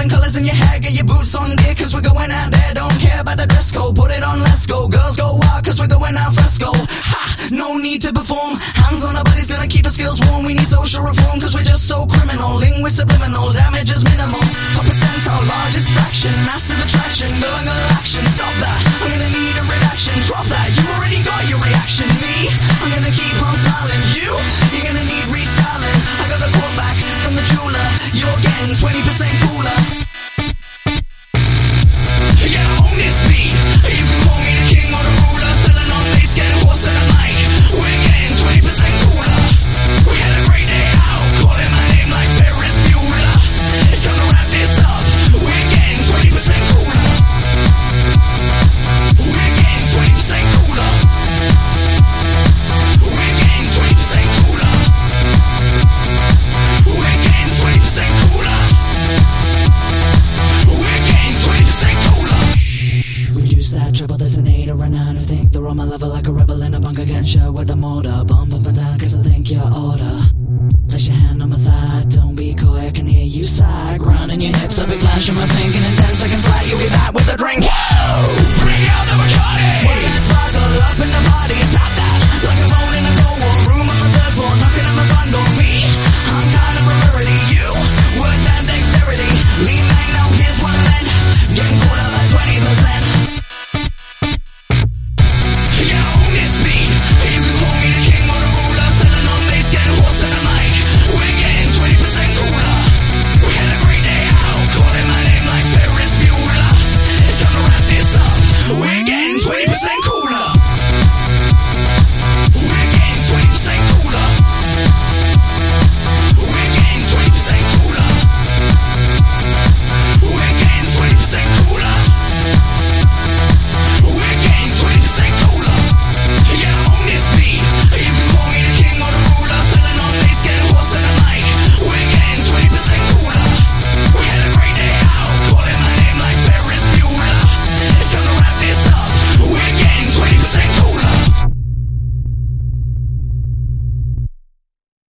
Southern colors in your hair, get your boots on dear, cause we're going out there. Don't care about the dress code, put it on, let's go. Girls go wild, cause we're going out fresco. Ha! No need to perform, hands on our bodies gonna keep us girls warm. We need social reform, cause we're just so criminal. Linguist subliminal, damage is minimal. Top percentile, largest fraction, massive attraction, girl action. Stop that, I'm gonna need a reaction. Drop that, you already got your reaction. Me, I'm gonna keep on smiling. You're gonna need restyling. I got a quote back from the jeweler. You're getting 20% cooler. Yeah, own this beat. You can call me the king or the ruler. Filling on bass, getting hoarse at the mic. We're getting 20% cooler. We had a great day out, calling my name like Ferris Bueller. It's time to wrap this up. We're getting 20% cooler. We're getting 20% cooler. We're getting 20% cooler. We're getting 20% cooler. We're getting 20% cooler. Reduce that triple designator and I don't think they're on my level like a rebel in a bunker getting shot with a mortar. Bump up and down cause I think you're order. Place your hand on my thigh, don't be coy, I can hear you sigh. Grinding your hips, I'll be flashing my pink and in 10 seconds flat you'll be back with a drink. Whoa! Bring out the Bacardi! Twilight spot